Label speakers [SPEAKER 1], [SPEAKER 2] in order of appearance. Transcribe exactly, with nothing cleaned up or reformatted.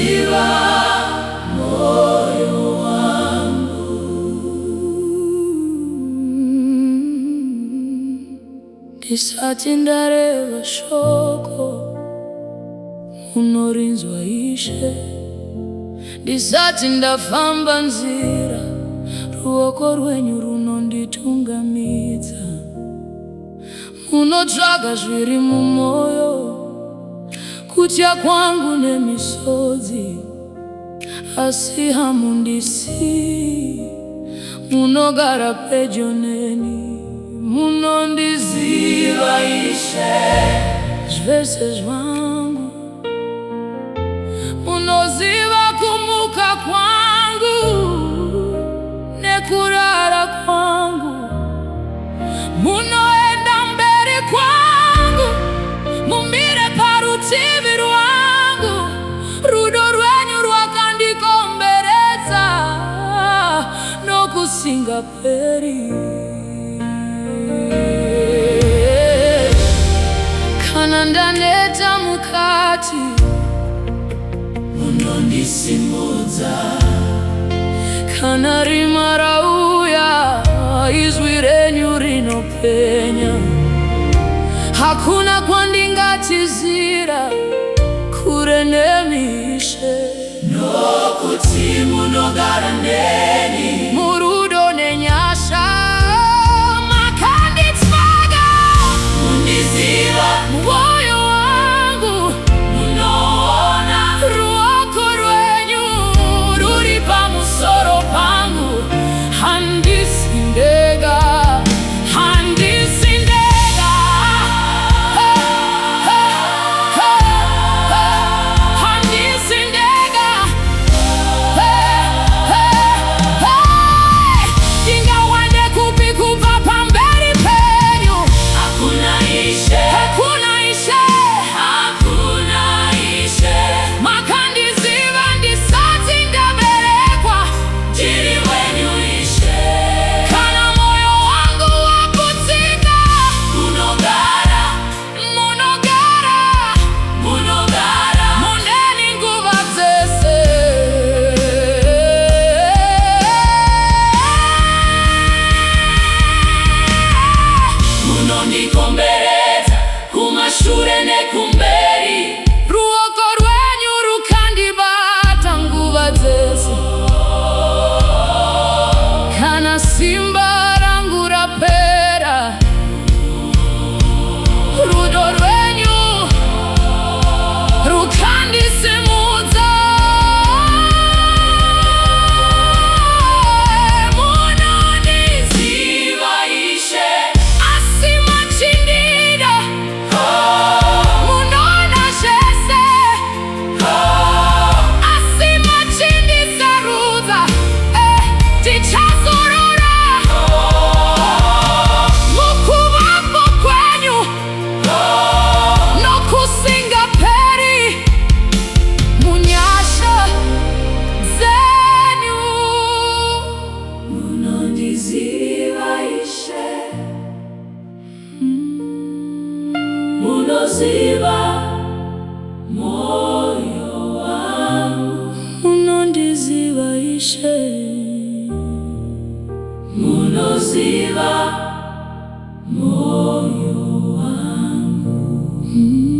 [SPEAKER 1] munoziva moyo wangu. Ndisati ndareva shoko munorinzwa Ishe, ndisati ndafamba nzira ruoko rwenyu runonditungamidza. Munotsvaga zviri mumwoyo, kutya kwangu nemisodzi, asi hamundisiyi. Munogara pedyo neni, munondiziva Ishe zvese zvangu. Munoziva kumuka kwangu nekurara kwangu. Munoenda mberi kwangu, mumire parutivi rwangu. Rudo rwenyu rwakandikomberedza nokusingaperi. Kana ndaneta mukati, munondisimudza. Kana rima rauya, izwi renyu rinopenya. Hakuna kwandingatizira kure nemi Ishe, nokuti munogara neni murudo nenyasha. Makanditsvaga, mundiziva moyo wangu. Munoona ruoko rwenyu ruri pamusoro pangu. Handisi ndega, handisi ndega, handisi ndega. Ingawande kupi kupa pamberi penyu. Hakuna Ishe, hakuna Ishe, hakuna Ishe. Makandiziva ndisati ndaberekwa ndiri wenyu Ishe. Kana moyo wangu waputsika, munogara, munogara, munogara muneni nguva dzese. Munondikomberedza kumashure nekumberi. Ruoko rwenyu rukandibata nguva dzese. Kana simba rangu rapera, rudo rwenyu rukandisimudza. Munondiziva Ishe, asi machindira. Munoona zvese, asi machindisarudza. Eh, ndichazorora mukuvapo kwenyu nokusingaperi. Munyasha dzenyu munondiziva Ishe. Munoziva moyo wangu. Munondiziva Ishe, munoziva moyo wangu.